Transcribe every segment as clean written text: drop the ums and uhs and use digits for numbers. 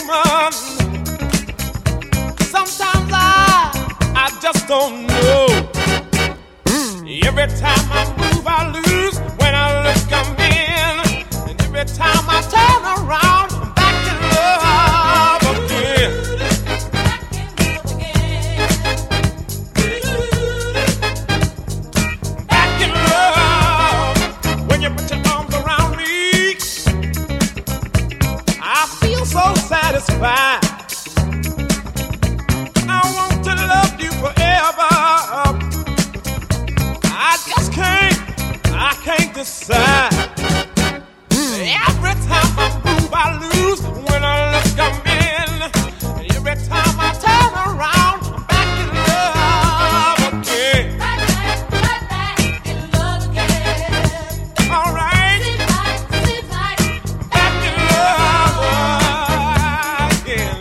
woman. Sometimes I just don't know. Every time I move, I lose. When I look, I'm in. And every time I turn around, I'm back in love again. Back in love. When you put your arms around me, I feel so satisfied. I want to love you forever. I can't decide. Every time I move, I lose. When I look, I'm in. Every time I turn around, I'm back in love again. Back in love again. All right. Seems like back in love again.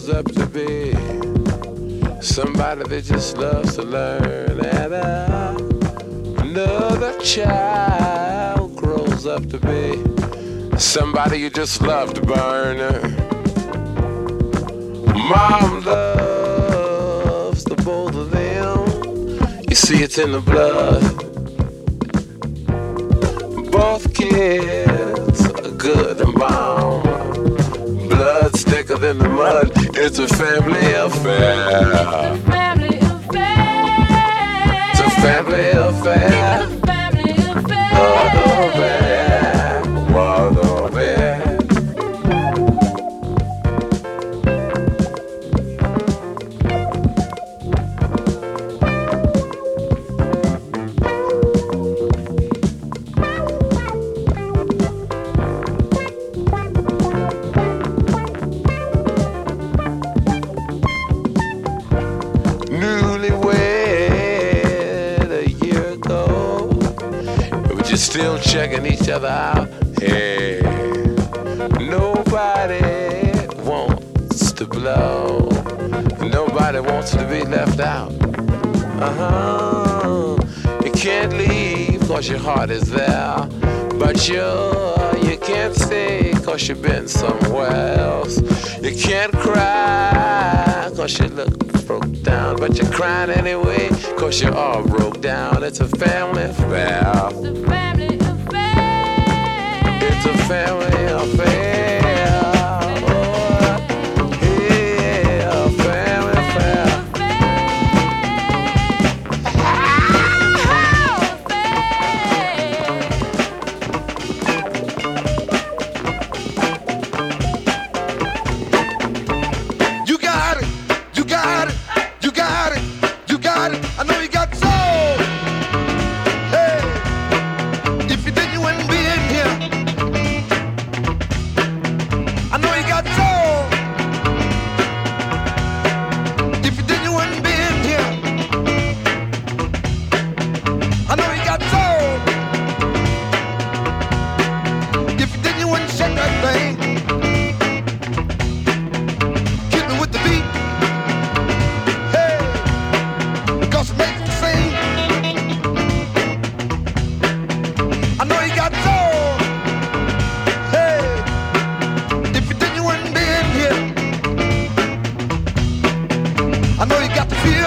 grows up to be somebody that just loves to learn, and another child grows up to be somebody you just love to burn. Mom loves the both of them. You see it's in the blood. Both kids are good and bomb. Blood's thicker than the mud. It's a family affair. Family affair. It's a family affair. It's a family affair. What affair? What affair? Still checking each other out. Hey, nobody wants to blow. Nobody wants to be left out. You can't leave cause your heart is there, but you can't stay cause you've been somewhere else. You can't cry cause you look broke down, but you're crying anyway cause you're all broke down. It's a family affair. It's a family affair. Oh, yeah, a family affair. You got it, you got it, you got it, you got it. I know you got soul. Hey, if you did, you wouldn't be in here. I know you got soul. If you did, you wouldn't be in here. I know you got soul. If you did, you wouldn't shake that thing. Hit me with the beat. Hey, because it makes me sing. I know you got soul. Hey, if you did, you wouldn't be in here. I know you got the feel.